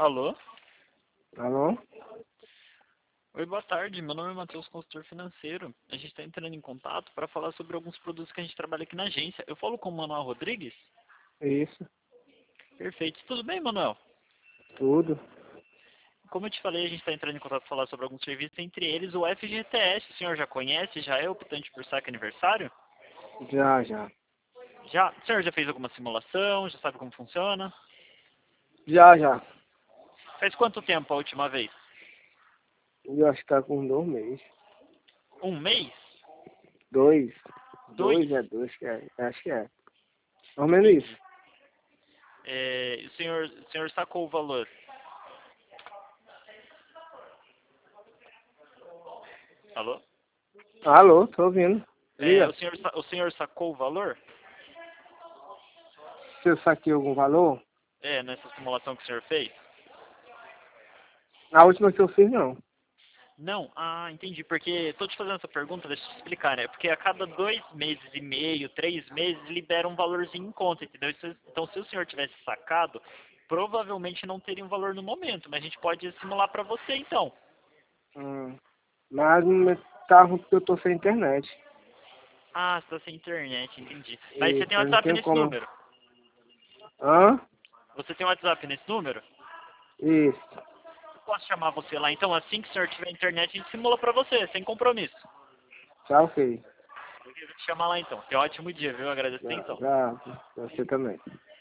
Alô? Alô? Oi, boa tarde. Meu nome é Matheus, consultor financeiro. A gente está entrando em contato para falar sobre alguns produtos que a gente trabalha aqui na agência. Eu falo com o Manuel Rodrigues? Isso, Perfeito. Tudo bem, Manuel? tudo. Como eu te falei, a gente está entrando em contato para falar sobre alguns serviços, entre eles o FGTS. O senhor já conhece? Já é optante por saque aniversário? Já. Já? O senhor já fez alguma simulação? Já sabe como funciona? Já. Faz quanto tempo a última vez? Eu acho que tá com 2 meses. Um mês? Dois. Dois? Dois que é. Acho que é. Mais ou menos Entendi. isso. O senhor sacou o valor? Alô? Alô, tô ouvindo. Liga. O senhor sacou o valor? Se eu saquei algum valor? Nessa simulação que o senhor fez? A última que eu fiz, não. Não? Ah, entendi. Porque estou te fazendo essa pergunta, deixa eu te explicar, né? Porque a cada 2 meses e meio, 3 meses, libera um valorzinho em conta, entendeu? Então, se o senhor tivesse sacado, provavelmente não teria um valor no momento, mas a gente pode simular para você, então. Mas tá ruim porque eu tô sem internet. Ah, você está sem internet, entendi. Mas você tem Isso, eu não WhatsApp tenho nesse como. número? Hã? Você tem WhatsApp nesse número? Isso. Posso chamar você lá, então? Assim que o senhor tiver internet, a gente simula para você, sem compromisso. Tá ok. Eu vou te chamar lá, então. Tenha um ótimo dia, viu? Agradeço a atenção. Já. Você também.